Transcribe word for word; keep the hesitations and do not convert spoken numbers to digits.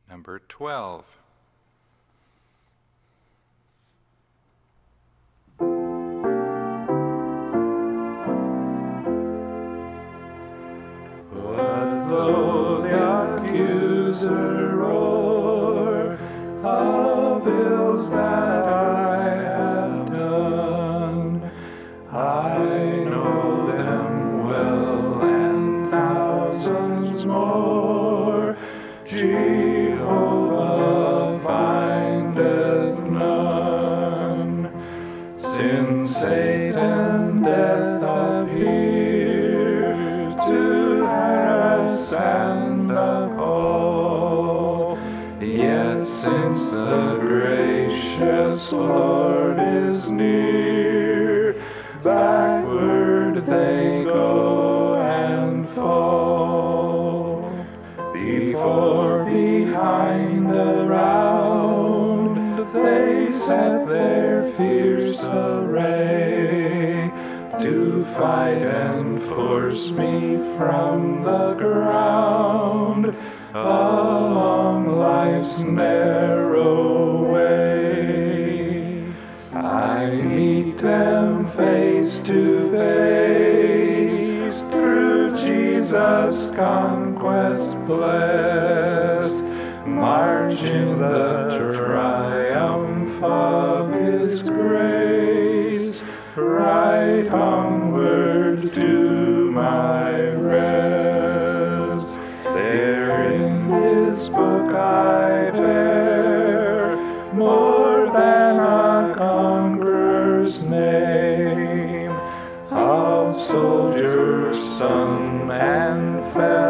Number twelve. What though the accuser roar of ills that I have done, I know them well and thousands more. Jehovah findeth none. Since Satan death appeared to harass and appall, yet since the gracious Lord is near, backward they go and fall. Before, behind, around, they set their fierce array, to fight and force me from the ground, along life's narrow way. I meet them face to face, through Jesus' conquest blessed, march in the triumph of His grace, right onward to my rest. There in His book I bear more than a conqueror's name, of soldier, son, and fellow